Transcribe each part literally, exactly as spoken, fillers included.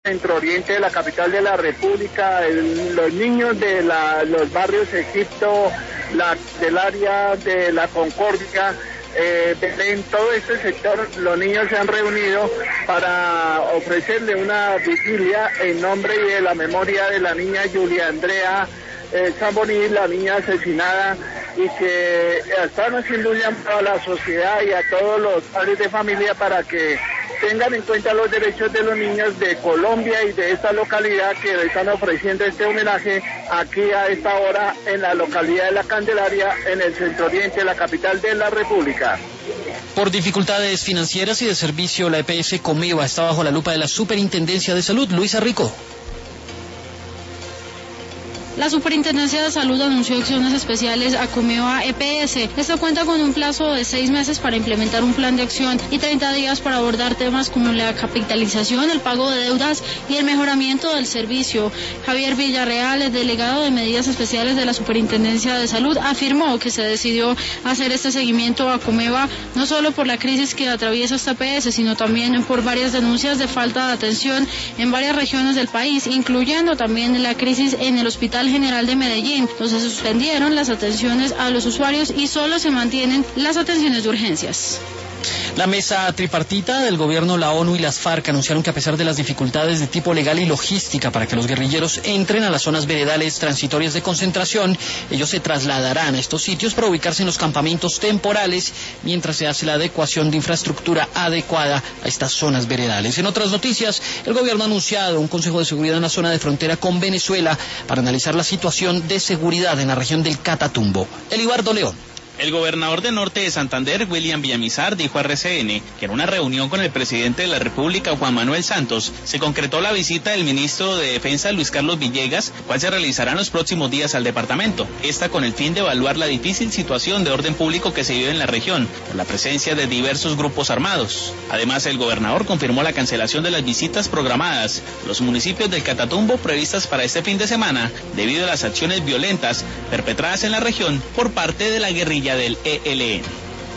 Centro Oriente de la capital de la República, el, los niños de la, los barrios Egipto, la, del área de la Concordia, eh, en todo este sector, los niños se han reunido para ofrecerle una vigilia en nombre y de la memoria de la niña Julia Andrea eh, Zamboní, la niña asesinada, y que están haciendo un llamado a la sociedad y a todos los padres de familia para que tengan en cuenta los derechos de los niños de Colombia y de esta localidad, que le están ofreciendo este homenaje aquí a esta hora en la localidad de La Candelaria, en el centro oriente de la capital de la República. Por dificultades financieras y de servicio, la E P S Comeva está bajo la lupa de la Superintendencia de Salud. Luisa Rico. La Superintendencia de Salud anunció acciones especiales a Comeva E P S. Esto cuenta con un plazo de seis meses para implementar un plan de acción y treinta días para abordar temas como la capitalización, el pago de deudas y el mejoramiento del servicio. Javier Villarreal, el delegado de Medidas Especiales de la Superintendencia de Salud, afirmó que se decidió hacer este seguimiento a Comeva no solo por la crisis que atraviesa esta E P S, sino también por varias denuncias de falta de atención en varias regiones del país, incluyendo también la crisis en el Hospital General de Medellín, donde se suspendieron las atenciones a los usuarios y solo se mantienen las atenciones de urgencias. La mesa tripartita del gobierno, la ONU y las FARC anunciaron que a pesar de las dificultades de tipo legal y logística para que los guerrilleros entren a las zonas veredales transitorias de concentración, ellos se trasladarán a estos sitios para ubicarse en los campamentos temporales mientras se hace la adecuación de infraestructura adecuada a estas zonas veredales. En otras noticias, el gobierno ha anunciado un Consejo de Seguridad en la zona de frontera con Venezuela para analizar la situación de seguridad en la región del Catatumbo. Elibardo León. El gobernador de Norte de Santander, William Villamizar, dijo a R C N que en una reunión con el presidente de la República, Juan Manuel Santos, se concretó la visita del ministro de Defensa, Luis Carlos Villegas, cual se realizará en los próximos días al departamento. Esta con el fin de evaluar la difícil situación de orden público que se vive en la región por la presencia de diversos grupos armados. Además, el gobernador confirmó la cancelación de las visitas programadas a los municipios del Catatumbo previstas para este fin de semana debido a las acciones violentas perpetradas en la región por parte de la guerrilla del E L N.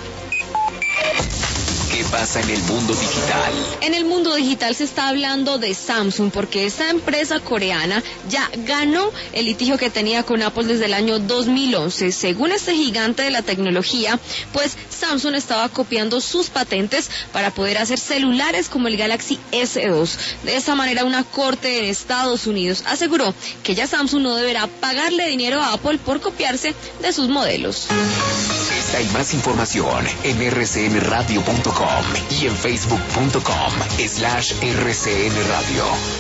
¿Qué pasa en el mundo digital? En el mundo digital se está hablando de Samsung porque esta empresa coreana ya ganó el litigio que tenía con Apple desde el año dos mil once. Según este gigante de la tecnología, pues Samsung estaba copiando sus patentes para poder hacer celulares como el Galaxy ese dos. De esta manera, una corte en Estados Unidos aseguró que ya Samsung no deberá pagarle dinero a Apple por copiarse de sus modelos. Esta y más información en erre ce ene radio punto com y en facebook punto com slash erre ce ene radio.